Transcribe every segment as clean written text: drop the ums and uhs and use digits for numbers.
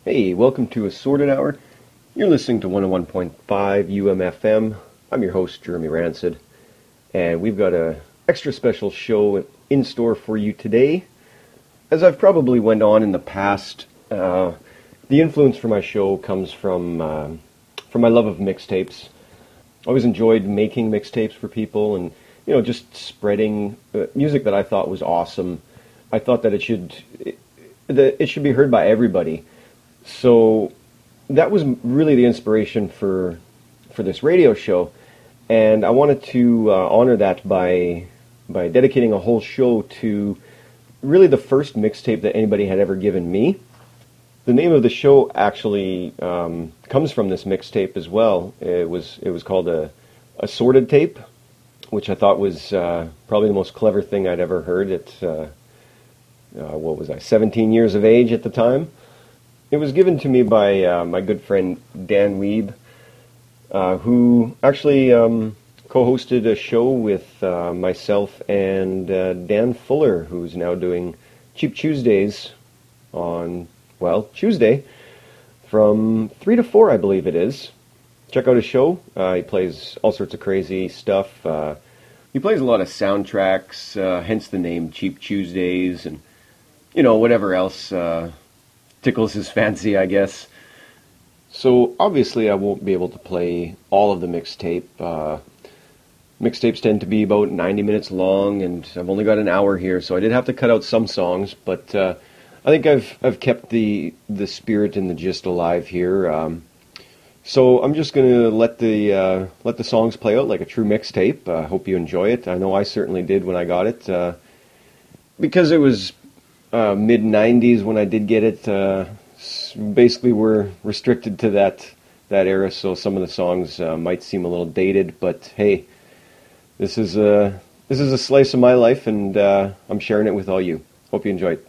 Hey, welcome to Assorted Hour. You're listening to 101.5 UMFM. I'm your host, Jeremy Rancid, and we've got a extra special show in store for you today. As I've probably went on in the past, the influence for my show comes from my love of mixtapes. I always enjoyed making mixtapes for people and, just spreading music that I thought was awesome. I thought that it should be heard by everybody. So that was really the inspiration for this radio show, and I wanted to honor that by dedicating a whole show to really the first mixtape that anybody had ever given me. The name of the show actually comes from this mixtape as well. It was called a Assorted Tape, which I thought was probably the most clever thing I'd ever heard at 17 years of age at the time. It was given to me by my good friend Dan Weeb, who actually co-hosted a show with myself and Dan Fuller, who's now doing Cheap Tuesdays on, Tuesday from 3 to 4, I believe it is. Check out his show. He plays all sorts of crazy stuff. He plays a lot of soundtracks, hence the name Cheap Tuesdays, and, whatever else tickles his fancy, I guess. So obviously I won't be able to play all of the mixtape. Mixtapes tend to be about 90 minutes long, and I've only got an hour here, so I did have to cut out some songs, but I think I've kept the spirit and the gist alive here. So I'm just going to let the songs play out like a true mixtape. I hope you enjoy it. I know I certainly did when I got it. Because it was mid-90s when I did get it, basically we're restricted to that era, so some of the songs might seem a little dated, but hey, this is a slice of my life, and I'm sharing it with all you. Hope you enjoy it.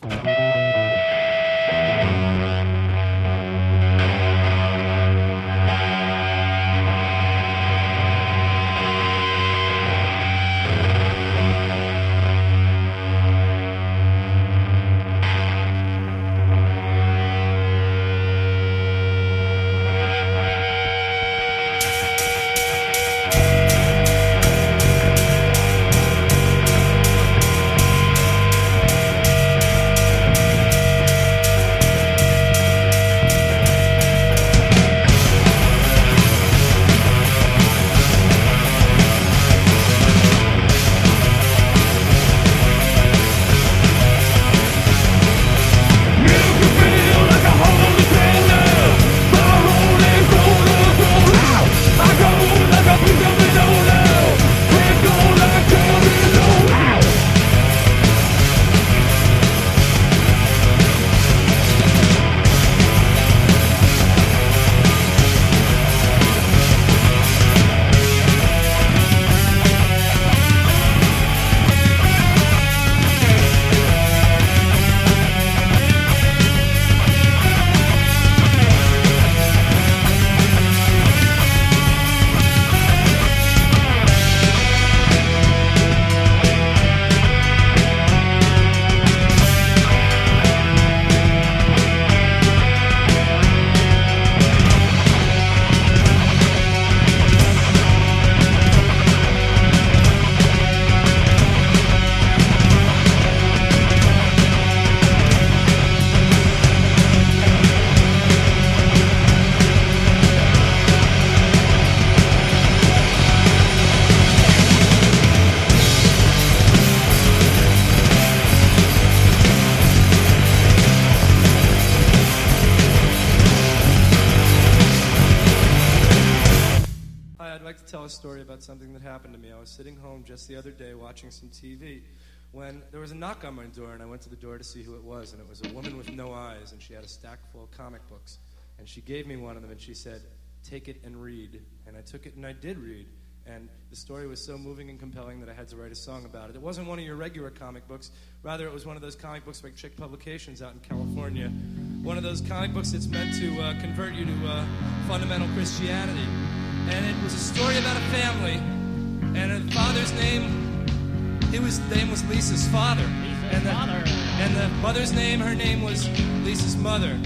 Something that happened to me. I was sitting home just the other day watching some TV when there was a knock on my door, and I went to the door to see who it was, and it was a woman with no eyes, and she had a stack full of comic books, and she gave me one of them, and she said, "Take it and read." And I took it, and I did read, and the story was so moving and compelling that I had to write a song about it. It wasn't one of your regular comic books. Rather, it was one of those comic books like Chick Publications out in California, one of those comic books that's meant to convert you to fundamental Christianity. And it was a story about a family, and a father's name, his name was Lisa's father. And the mother's name, her name was Lisa's mother.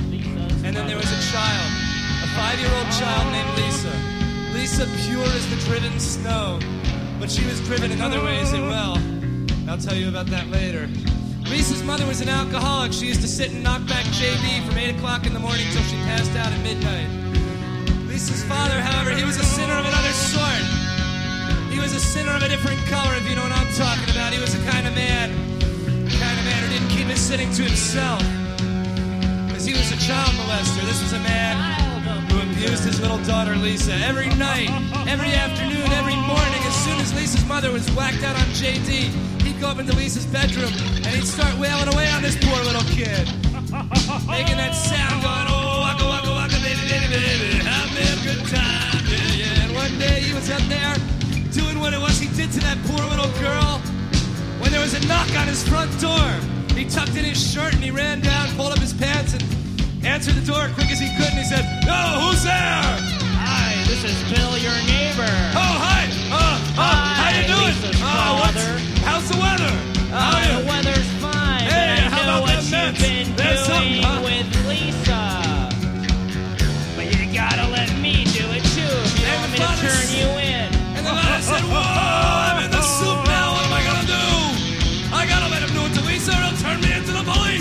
And then there was a child, a 5-year-old child named Lisa. Lisa pure as the driven snow, but she was driven in other ways as well. I'll tell you about that later. Lisa's mother was an alcoholic. She used to sit and knock back JB from 8 o'clock in the morning till she passed out at midnight. Lisa's father, however, he was a sinner of another sort. He was a sinner of a different color, if you know what I'm talking about. He was the kind of man who didn't keep his sinning to himself. Because he was a child molester. This was a man who abused his little daughter, Lisa, every night, every afternoon, every morning. As soon as Lisa's mother was whacked out on JD, he'd go up into Lisa's bedroom and he'd start wailing away on this poor little kid. Making that sound going, oh, waka, waka, waka, baby, baby, baby, have me a good time, yeah, yeah. And one day he was up there doing what it was he did to that poor little girl when there was a knock on his front door. He tucked in his shirt and he ran down, pulled up his pants and answered the door quick as he could, and he said, "Oh, who's there?" Hi, this is Bill, your neighbor. Oh, hi. How you doing? How's the weather? The weather's fine. Hey, but I know what you've been doing with Lisa. But you gotta let me do it too if you want me to turn you in. And the man said, "Whoa, I'm in the soup now. What am I gonna do? I gotta let him do it to Lisa, or he'll turn me into the police."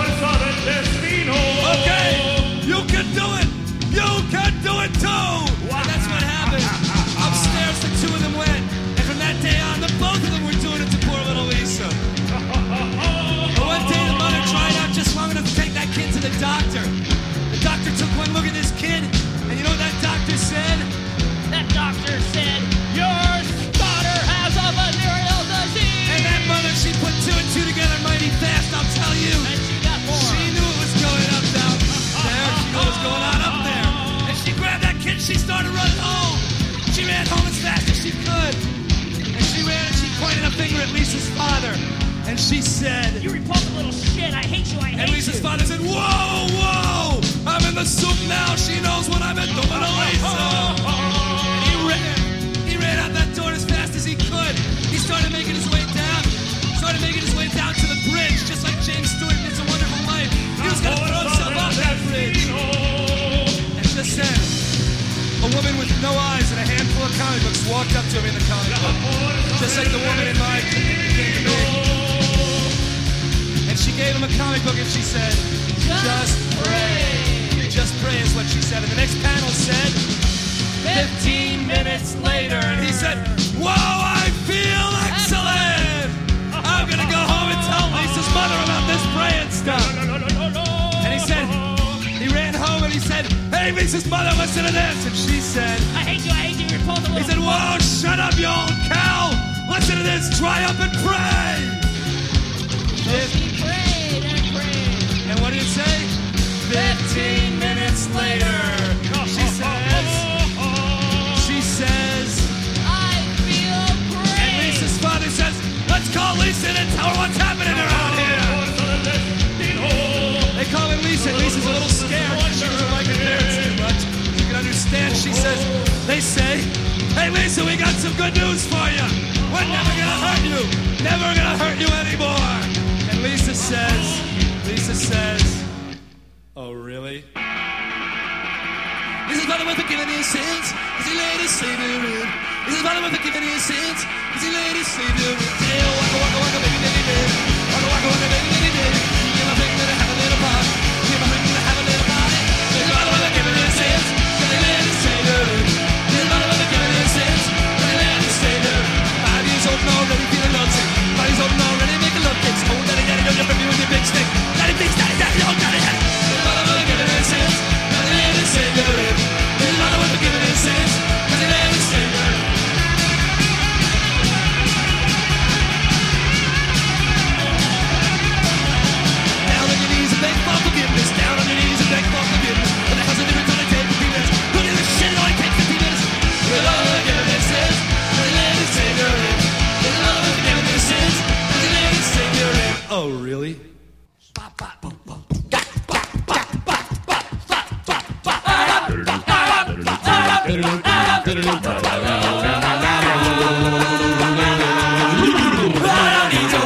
Okay, you can do it. You can do it too. And that's what happened. Upstairs, the two of them went, and from that day on, the both of them were doing it to poor little Lisa. But one day, the mother tried out just long enough to take that kid to the doctor. The doctor took one look at this kid, and you know what that doctor said? That doctor said, your daughter has a venereal disease. And that mother, she put 2 and 2 together mighty fast, I'll tell you. And she got more. She knew it was going up down there. She knew what was going on up there. And she grabbed that kid, she started running home. She ran home as fast as she could. And she ran and she pointed a finger at Lisa's father. And she said, "You repulsive little shit, I hate you, I hate you." And Lisa's father said, "Whoa, whoa, I'm in the soup now. She knows what I've been doing to Lisa." And he ran out that door as fast as he could. He started making his way down to the bridge, just like James Stewart in It's a Wonderful Life. He was going to throw himself off that bridge. And just then, a woman with no eyes and a handful of comic books walked up to him in the comic book, just like the woman in my game. And she gave him a comic book and she said, "Just pray." Just pray is what she said. And the next panel said, 15 minutes later. And he said, "Whoa, I feel excellent. I'm going to go home and tell Lisa's mother about this praying stuff." And he said, he ran home and he said, "Hey, Lisa's mother, listen to this." And she said, "I hate you, repulsive little." He said, "Whoa, shut up, you old cow. Listen to this, dry up and pray." He prayed and prayed. And what did it say? 15 minutes later, she says, "I feel great." And Lisa's father says, "Let's call Lisa and tell her what's happening around here." They call her Lisa, and Lisa's a little scared. She doesn't like her parents too much. You can understand, she says, they say, "Hey Lisa, we got some good news for you. We're never gonna hurt you. Never gonna hurt you anymore." And Lisa says, "Oh, really?" Lisa's father was forgiven his sins, cause he laid his Savior in. Lisa's father was forgiven his sins, cause he laid his Savior in. Hey, oh, waka, waka, waka, baby, baby, baby. Waka, waka, waka, baby, baby, baby. Give my finger to have a little party. Give my finger to have a little party. Lisa's father was forgiven his sins, cause he laid his Savior in. Lisa's father was forgiven his sins, cause he laid his Savior in. 5 years old and already feeling lovesick. 5 years old and already making love kicks. Oh, daddy, daddy, don't you hurt me with your big stick. Daddy, big, daddy, daddy, oh, daddy, daddy. Lisa's father was forgiven his sins, cause he laid his Savior in. His mother was forgiven his sins, cause he laid his Savior. Down on your knees and beg for forgiveness. Down on your knees and beg for forgiveness. But the hell's the difference? Only take 15 minutes. Who did this shit? It only takes 15 minutes. His mother was forgiven his sins, cause he laid his Savior in. His mother was forgiven his sins, cause he laid his Savior in. Oh, really?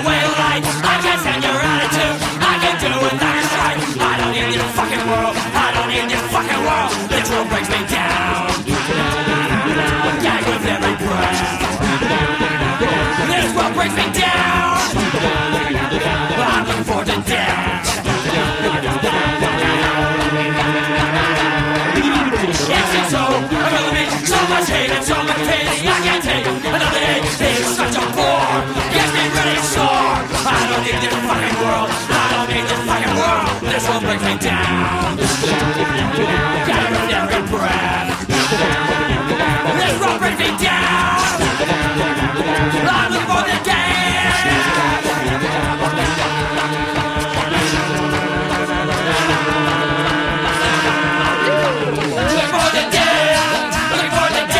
I don't need your fucking world. I don't much hate and so much pain I can't take another day. It's such a bore. Gets me really sore. I don't need this fucking world. I don't need this fucking world. This will bring me down. Down with every breath. This will bring me down. I'm looking for the game. Looking for the dead. Looking for the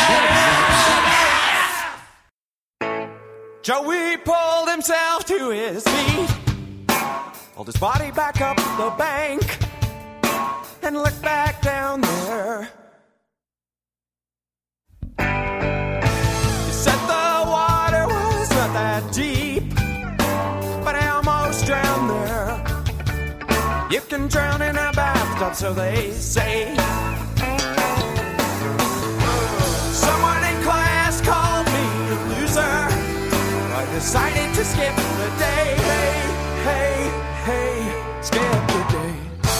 dead. Joey pulled himself to his feet, pulled his body back up the bank, and looked back down there. He said the water was not that deep, but I almost drowned there. You can drown in a bathtub, so they say. Someone in class called me a loser. I decided to skip the day. Hey, skip the day.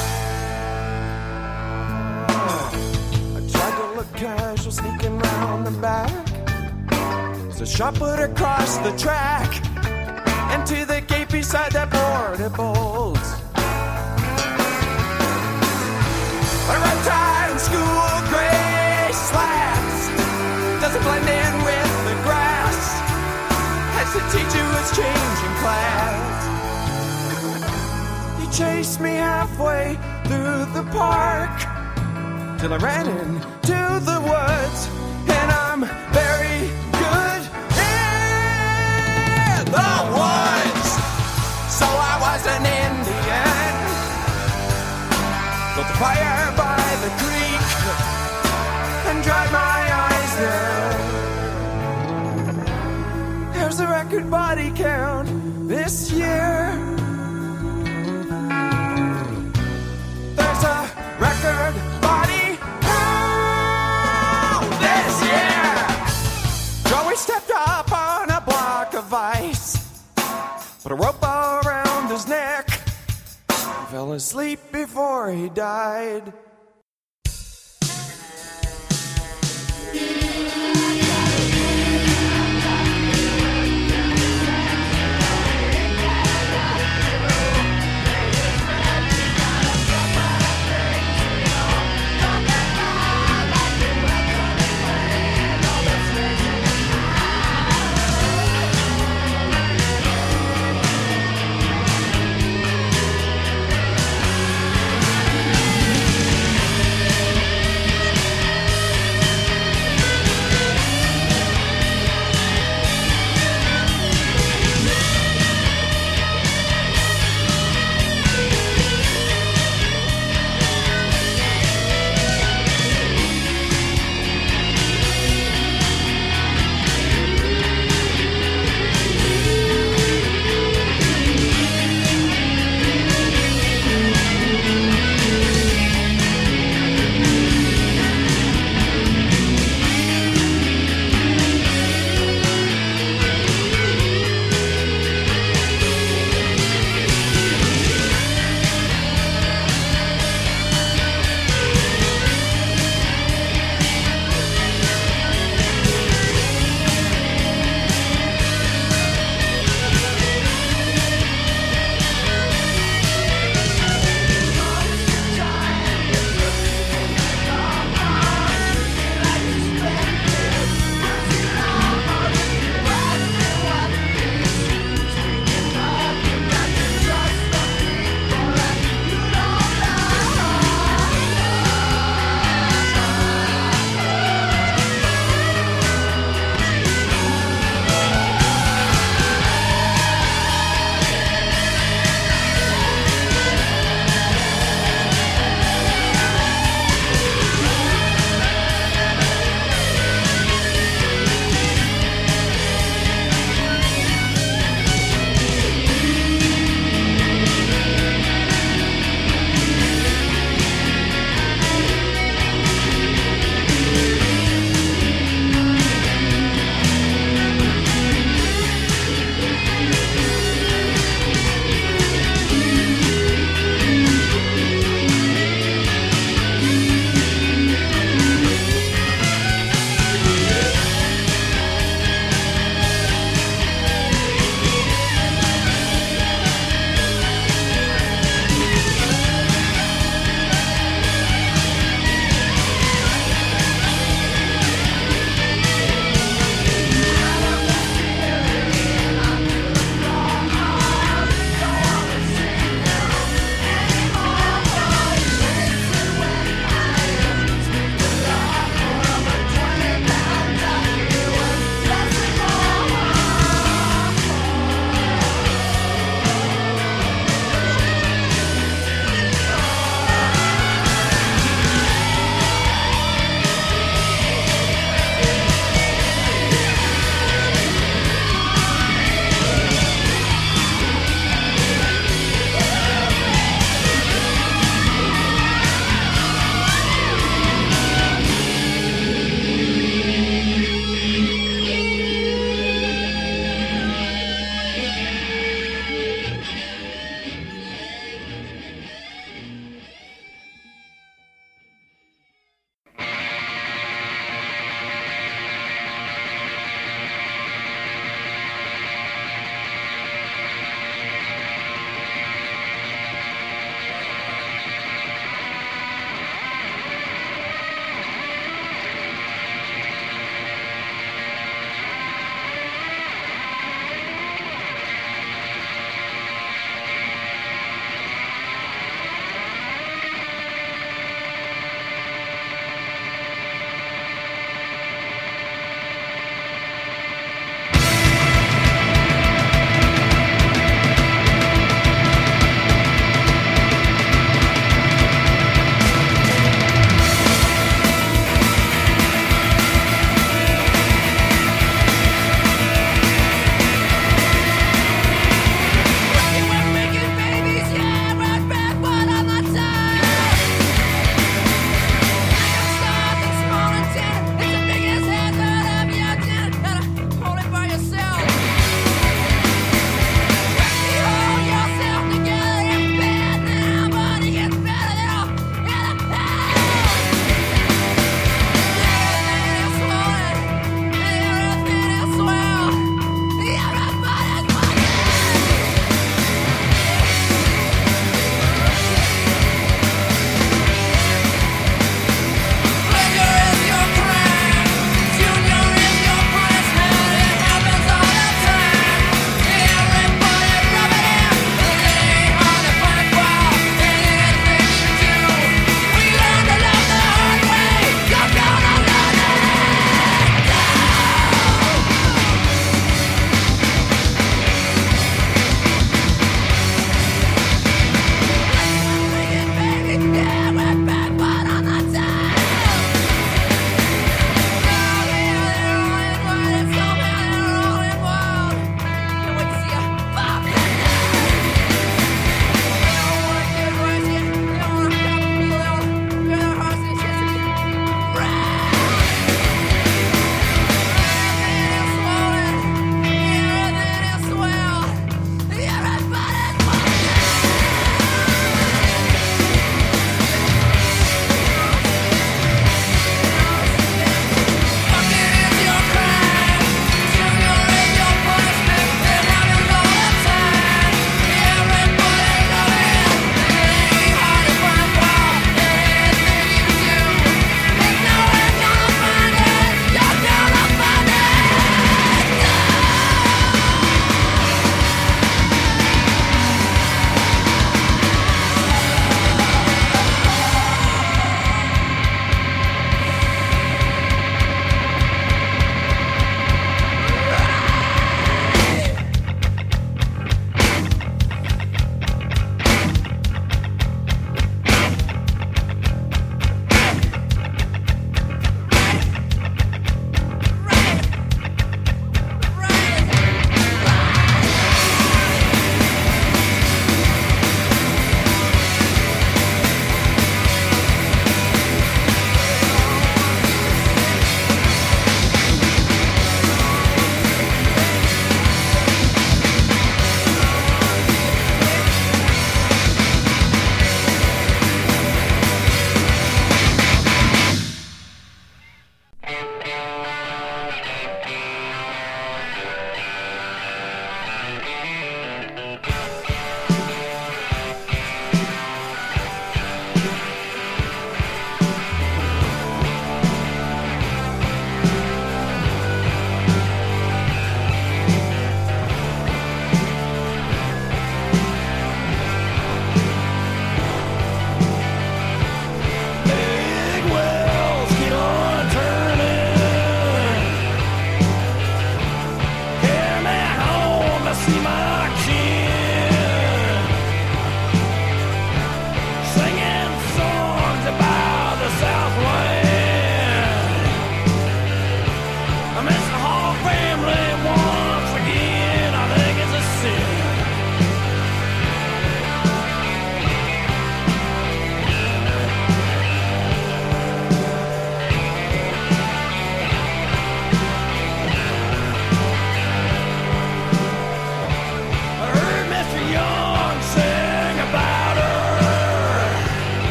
I tried to look casual, sneaking round the back. There's a shot put across the track, and to the gate beside that portables. A red tie and school gray slacks doesn't blend in with the grass as the teacher was changing class. He chased me halfway through the park till I ran into the woods, and I'm very good in the woods. So I was an Indian, built a fire by the creek and dried my eyes there. There's a record body count this year. There's a record body count this year. Joey stepped up on a block of ice, put a rope around his neck, fell asleep before he died.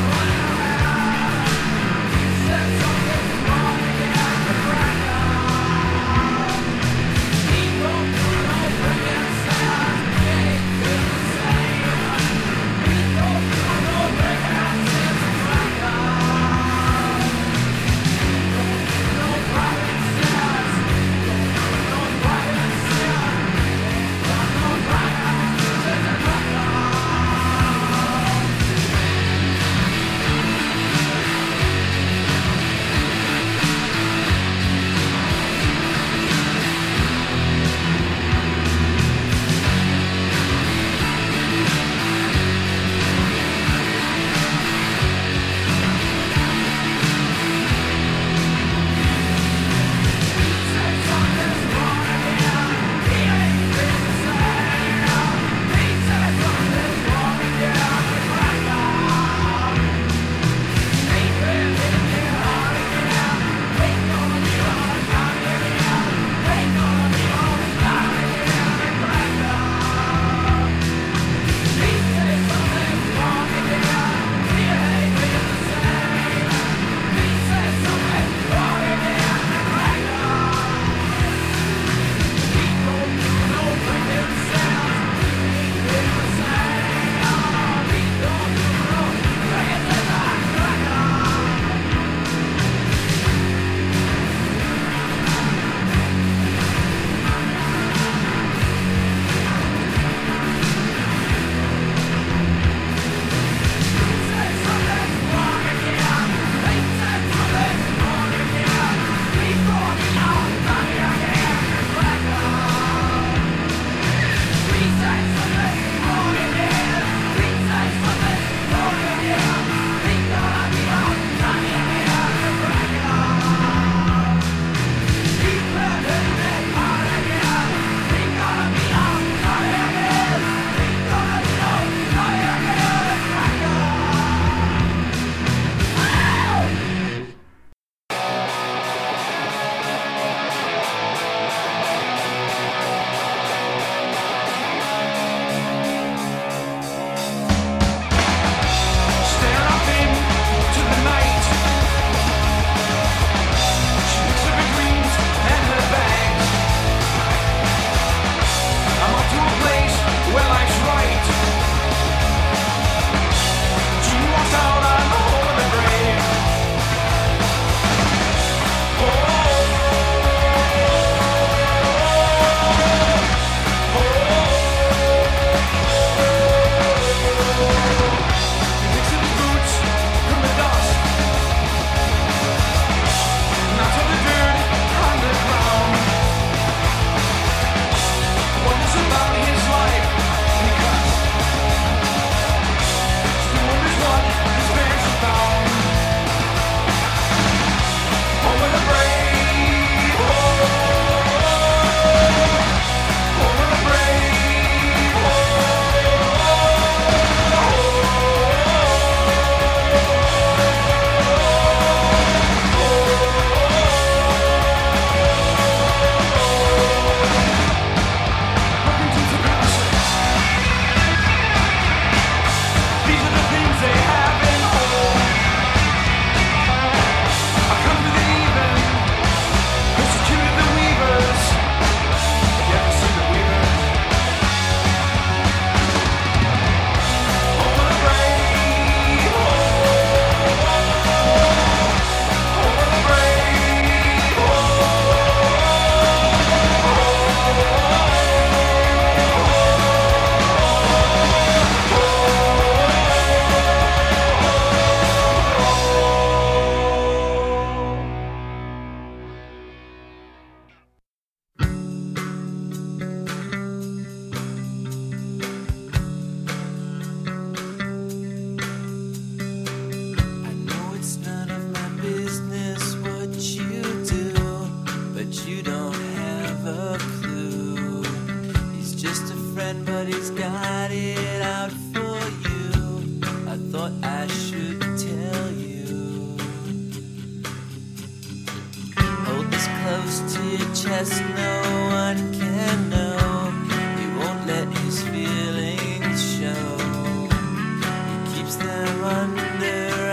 chest, no one can know. He won't let his feelings show. He keeps them under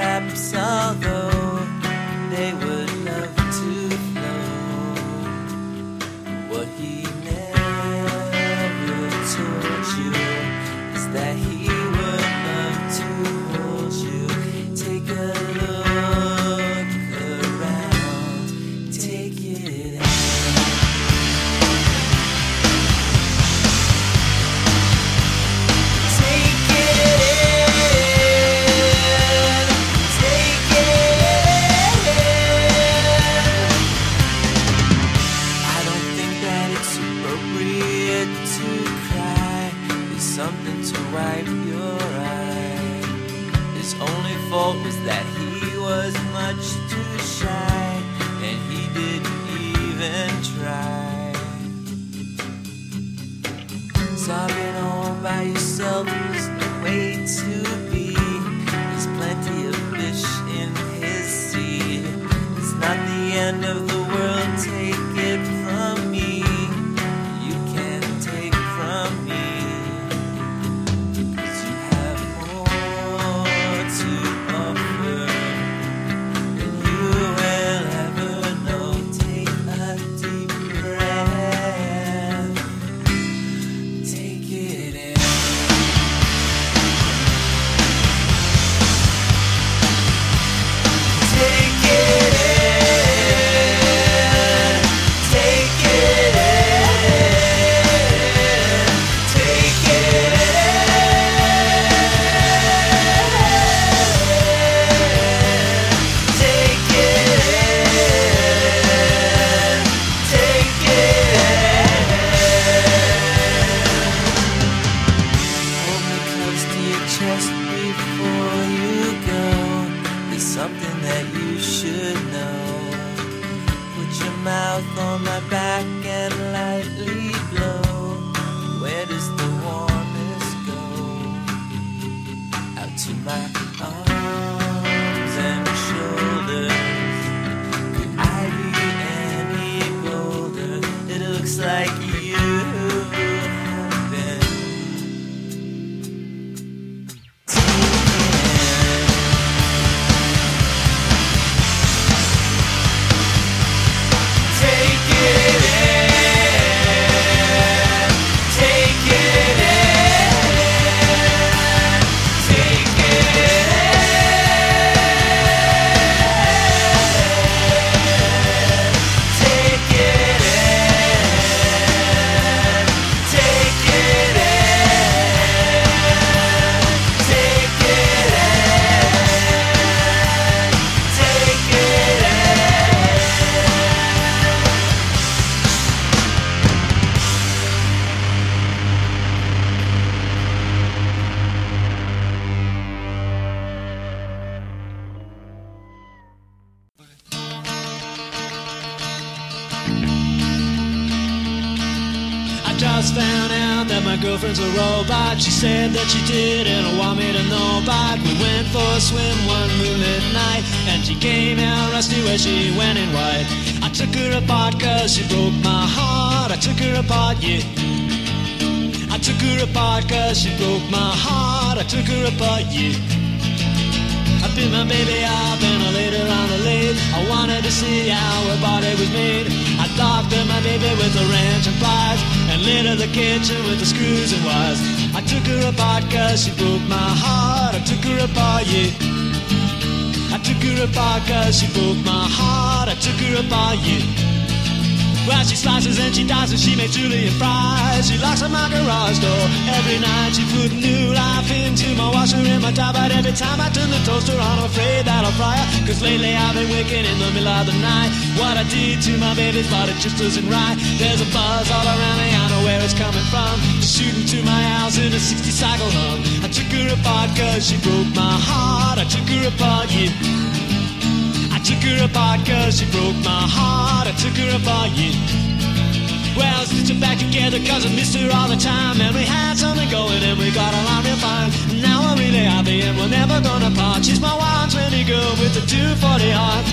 fault was that he was much too shy, and he didn't even try. So being all by yourself is the way to be. There's plenty of fish in his sea. It's not the end of the world, take it from me. You can't take from me. 'Cause you have more to offer than you will ever know. Take a deep breath. Take it in. Take it in. Take it in. Take it in. Take it in. Take it in. Hold me close to your chest before you go. There's something that you should know. Put your mouth on my back and lightly blow. Where does the warmest go? Out to my arms and shoulders. Could I be any bolder? It looks like you have been Take it in. Take it in. Take it in. Take it in. Take it in. Take it in. Take it in. I just found out that my girlfriend's a robot. She said that she didn't want me to know, but we went for a swim one moonlit night, and she came out rusty where she went in white. I took her apart 'cause she broke my heart. I took her apart, yeah. I took her apart 'cause she broke my heart. I took her apart, yeah. I picked my baby up and I laid her on the lid. I wanted to see how her body was made. I docked her, my baby, with a wrench and pliers, and lit her the kitchen with the screws and wires. I took her apart 'cause she broke my heart. I took her apart, yeah. I took her apart 'cause she broke my heart. I took her apart, yeah. Well, she slices and she dices, she makes Julian fries. She locks up my garage door every night. She put new life into my washer and my tub. But every time I turn the toaster on, I'm afraid that I'll fry her. 'Cause lately I've been waking in the middle of the night. What I did to my baby's body just isn't right. There's a buzz all around me, I know where it's coming from. She's shooting to my house in a 60 cycle hum. I took her apart 'cause she broke my heart. I took her apart, yeah. I took her apart 'cause she broke my heart. I took her apart, yeah. Well, I stitched her back together 'cause I missed her all the time. And we had something going and we got along real fine. Now I'm really happy and we're never gonna part. She's my 120 girl with a 240 heart.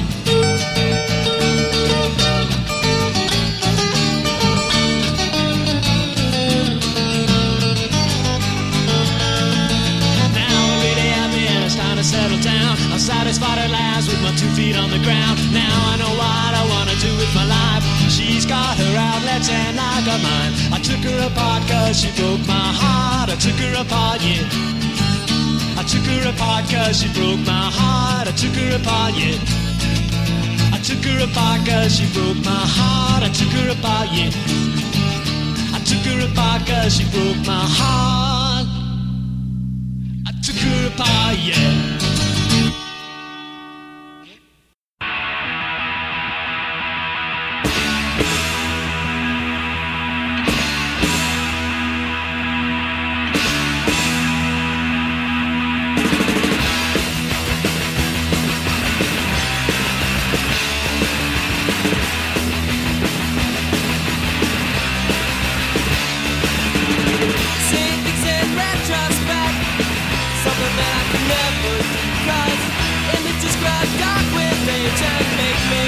Now I'm really happy and it's time to settle down. I'm satisfied at last with my 2 feet on the ground. Now I know what I wanna do with my life. She's got her outlets and I got mine. I took her apart 'cause she broke my heart. I took her apart, yeah. I took her apart 'cause she broke my heart. I took her apart, yeah. I took her apart 'cause she broke my heart. I took her apart, yeah. I took her apart 'cause she broke my heart. I took her apart, yeah.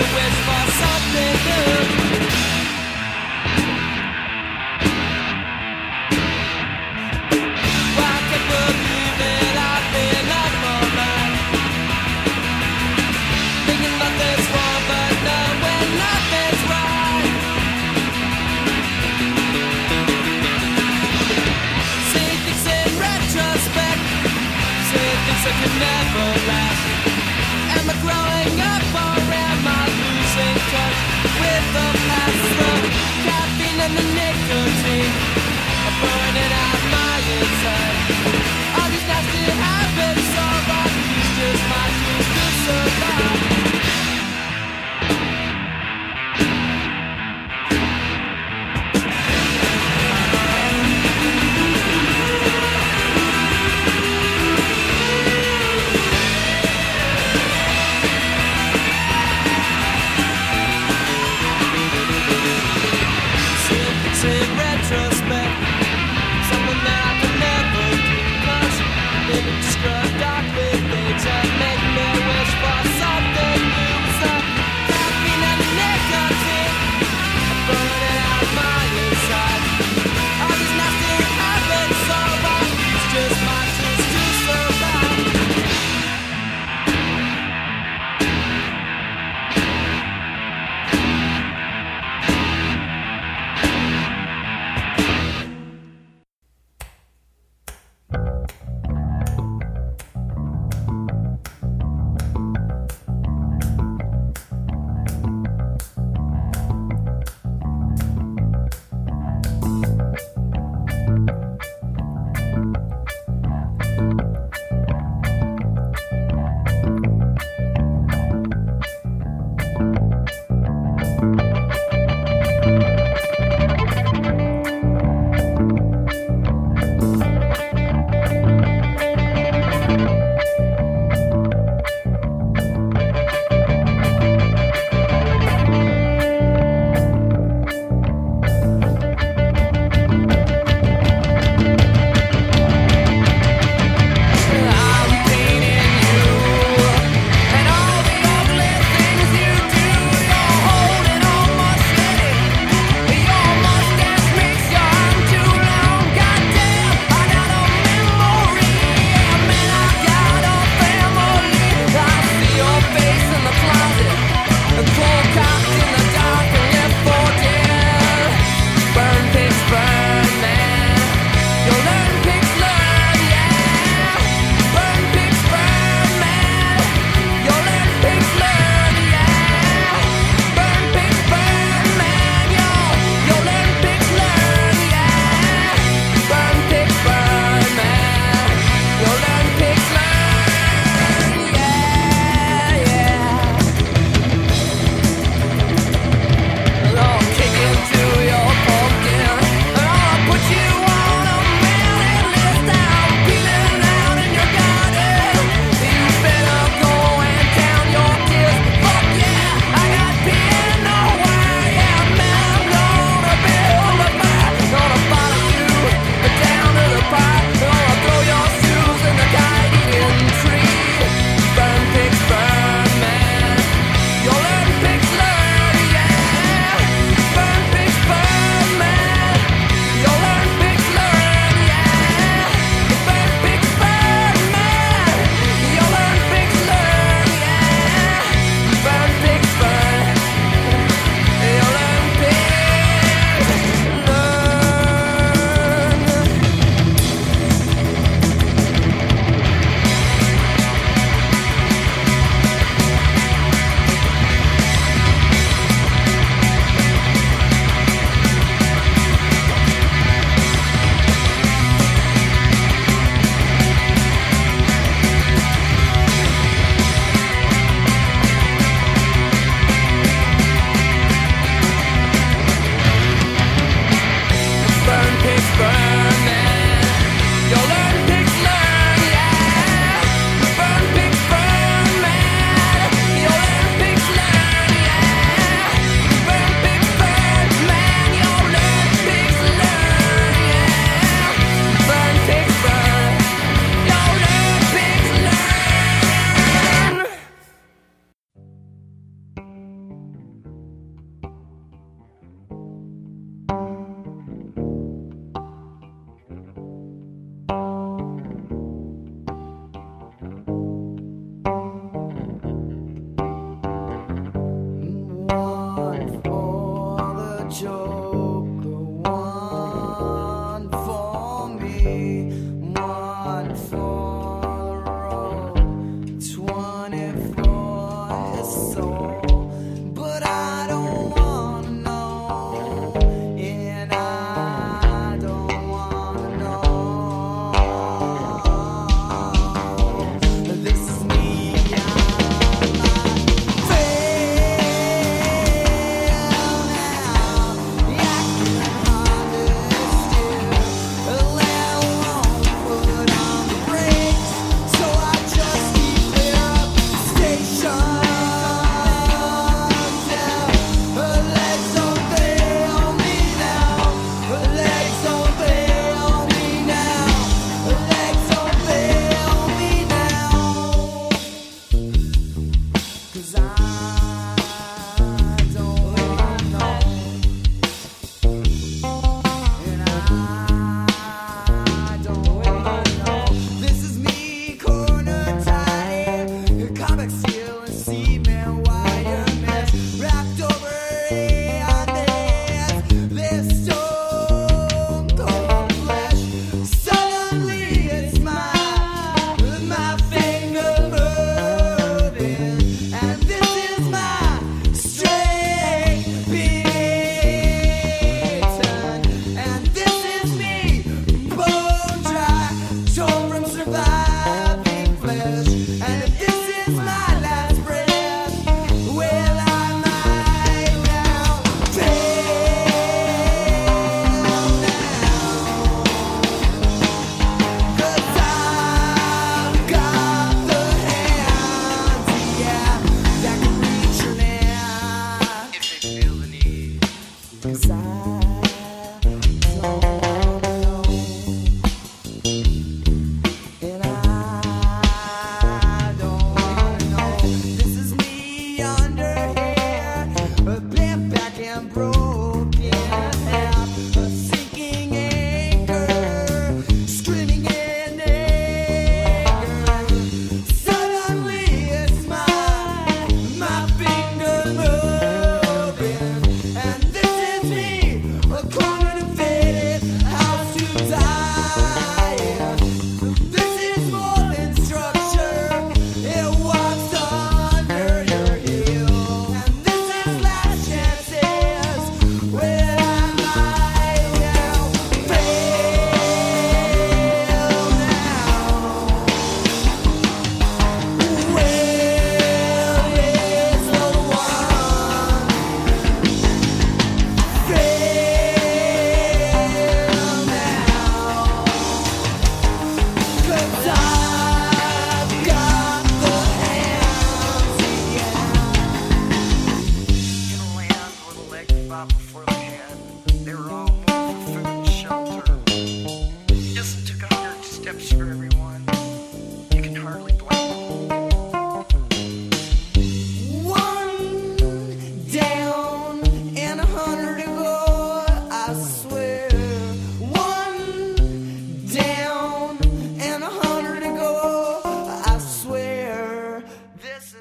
wish for something new. Well, I can't believe that I've been up all night, thinking nothing's wrong, but knowing nothing's right. Say things in retrospect, say things that could never last. Am I growing up or am I losing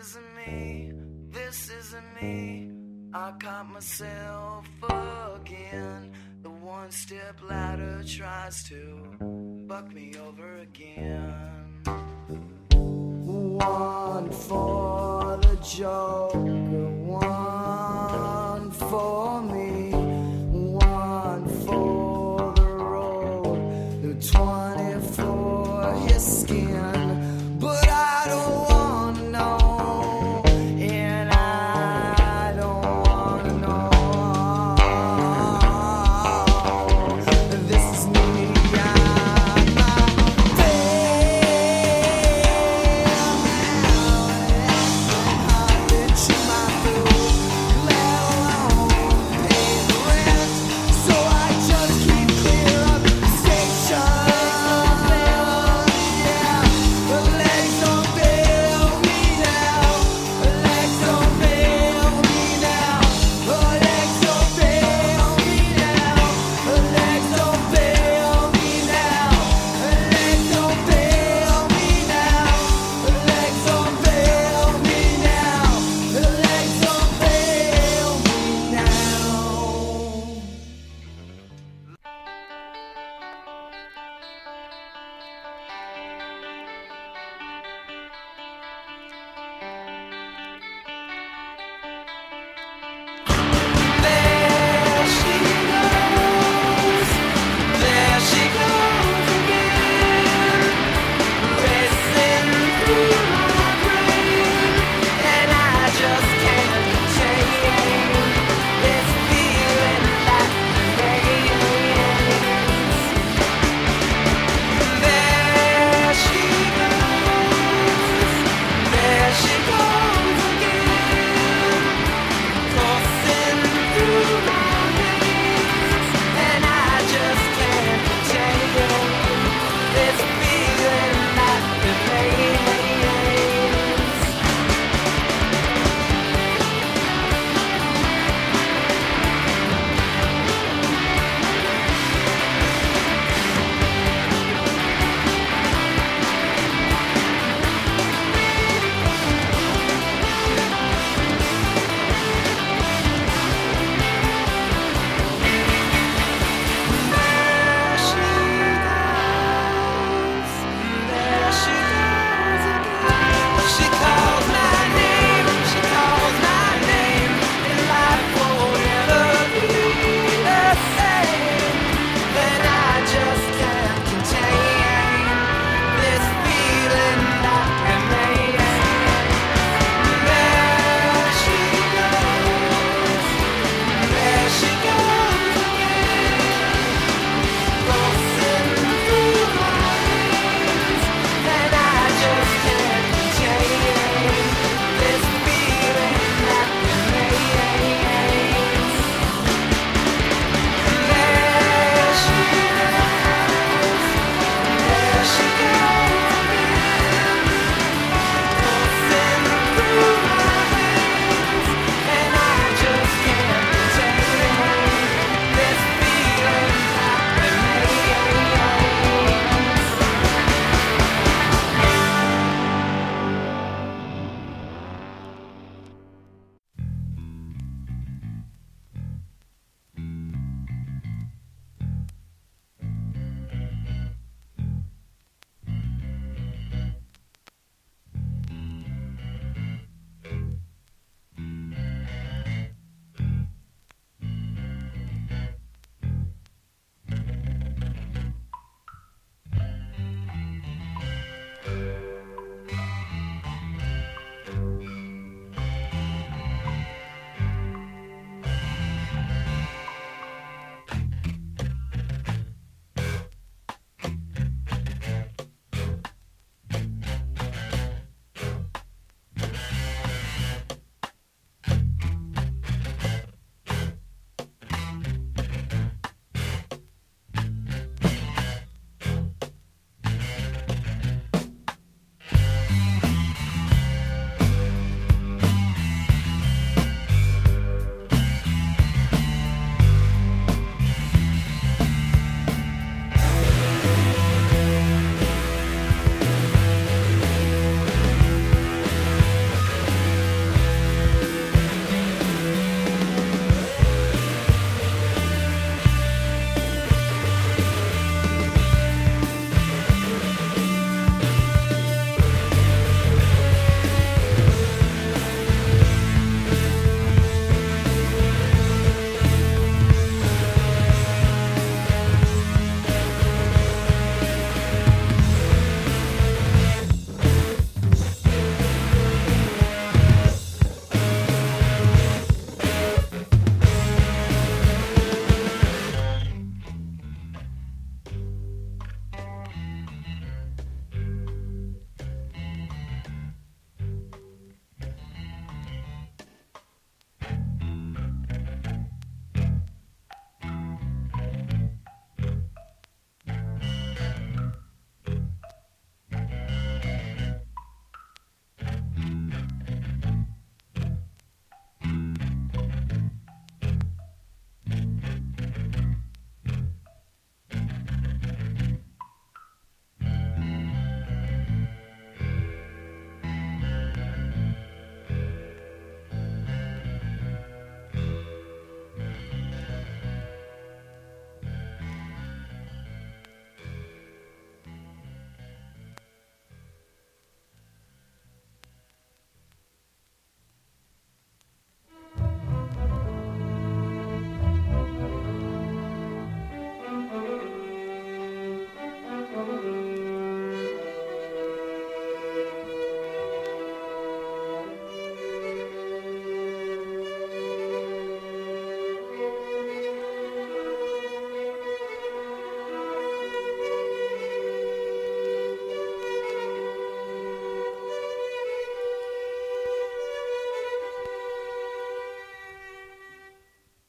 isn't me, this isn't me. I caught myself again. The one step ladder tries to buck me over again. One for the joy